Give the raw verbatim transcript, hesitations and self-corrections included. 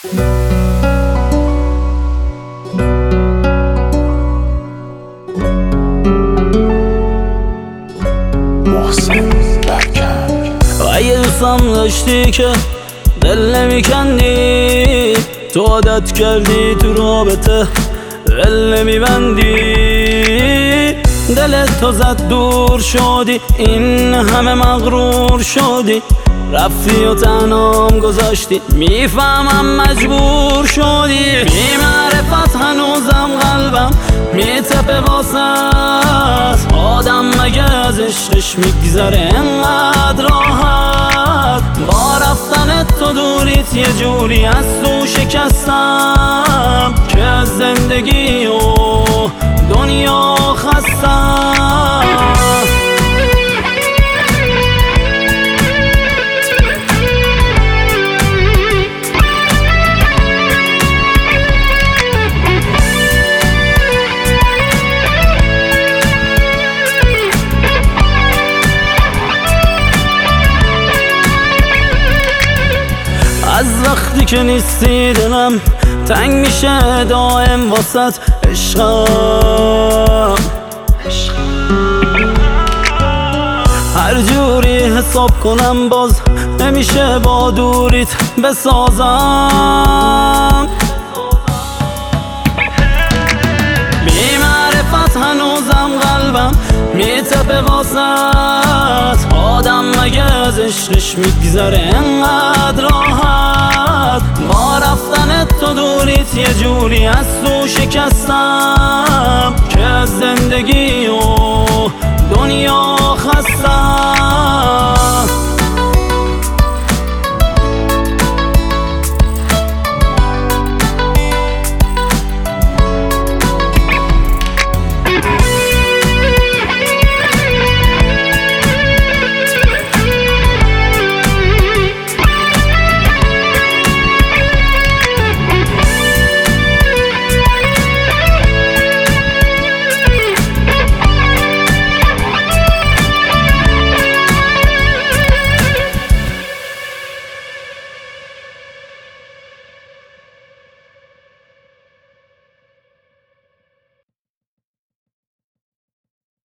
اگه دوستم داشتی که دل نمیکندی، تو عادت کردی تو رابطه دل نمیبندی، دلت تو زد دور شدی، این همه مغرور شدی، رفتی و تنهام گذاشتی، میفهمم مجبور شدی. بی معرفت هنوزم قلبم میتپه واسط، آدم مگه از عشقش میگذره انقدر راحت؟ با رفتن تو دوریت یه جوری از تو شکستم که از زندگی و دنیا خستم. از وقتی که نیستی دلم تنگ میشه دائم واسط عشقم، هر جوری حساب کنم باز نمیشه با دوریت بسازم. بی معرفت هنوزم قلبم میتپه واسط، آدم مگه از عشقش میگذره انقدر راحت؟ با رفتن تو دوریت یه جوری از تو شکستم که از زندگی و دنیا خستم.